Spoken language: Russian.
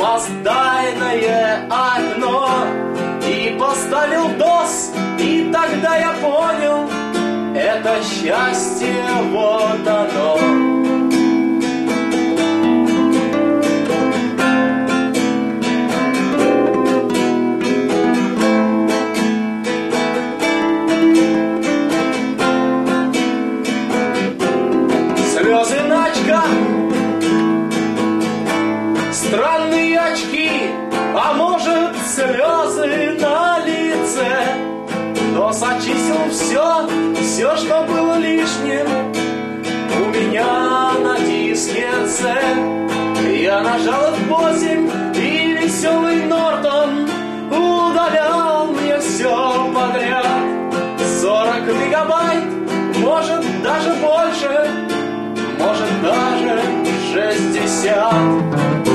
маздайное окно и поставил DOS, и тогда я понял, это счастье, вот оно. Слезы на очках, странные очки, а может слезы на лице. DOS очистил все, что было лишним у меня на диске C. Я нажал F8, и веселый Нортон удалял мне все подряд. 40 мегабайт, может даже больше, может даже 60.